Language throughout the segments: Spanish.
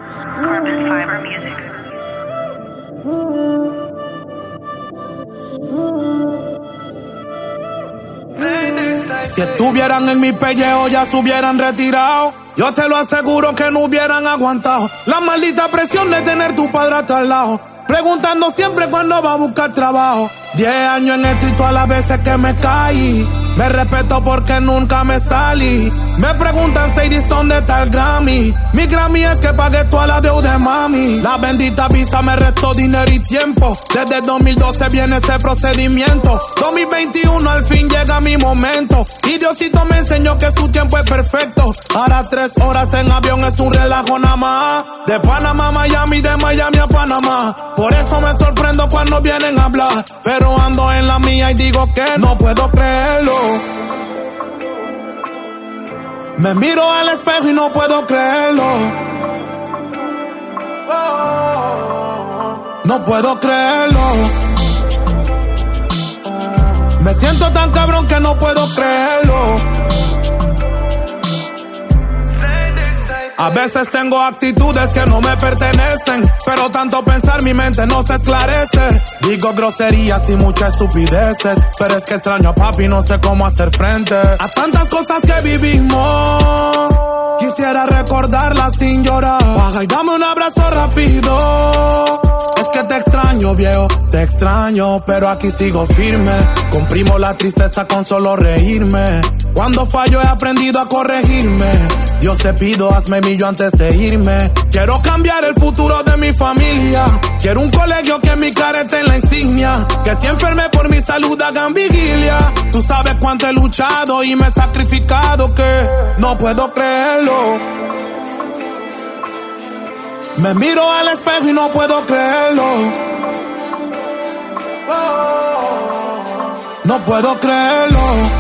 Carbon Fiber Music. Si estuvieran en mi pellejo ya se hubieran retirado. Yo te lo aseguro que no hubieran aguantado la maldita presión de tener tu padre hasta al lado, preguntando siempre cuándo va a buscar trabajo. 10 años en esto y todas las veces que me caí, me respeto porque nunca me salí. Me preguntan, Sadie, ¿dónde está el Grammy? Mi Grammy es que pagué toda la deuda de mami. La bendita visa me restó dinero y tiempo. Desde 2012 viene ese procedimiento. 2021 al fin llega mi momento. Y Diosito me enseñó que su tiempo es perfecto. Ahora 3 horas en avión es un relajo nada más. De Panamá a Miami, de Miami a Panamá. Por eso me sorprendo cuando vienen a hablar. Pero ando en la mía y digo que no puedo creerlo. Me miro al espejo y no puedo creerlo. No puedo creerlo. Me siento tan cabrón que no puedo creerlo. A veces tengo actitudes que no me pertenecen, pero tanto pensar mi mente no se esclarece. Digo groserías y muchas estupideces, pero es que extraño a papi y no sé cómo hacer frente a tantas cosas que vivimos. Quisiera recordarlas sin llorar. Baja y dame un abrazo rápido. Es que te extraño, viejo, te extraño, pero aquí sigo firme. Comprimo la tristeza con solo reírme. Cuando fallo he aprendido a corregirme. Dios te pido, hazme millo antes de irme. Quiero cambiar el futuro de mi familia. Quiero un colegio que en mi cara esté en la insignia. Que si enferme por mi salud hagan vigilia. Tú sabes cuánto he luchado y me he sacrificado, que no puedo creerlo. Me miro al espejo y no puedo creerlo. No puedo creerlo.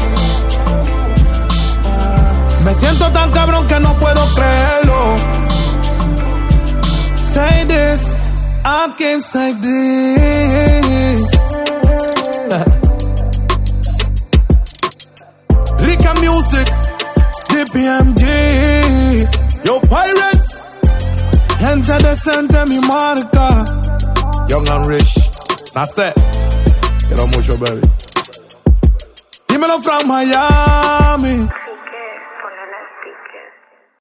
Me siento tan cabrón que no puedo creerlo. Say this, I can't say this. Rica Music, DPMG. Yo Pirates, gente decente mi marca. Young and Rich, that's it. Quiero mucho, baby. Dímelo from Miami.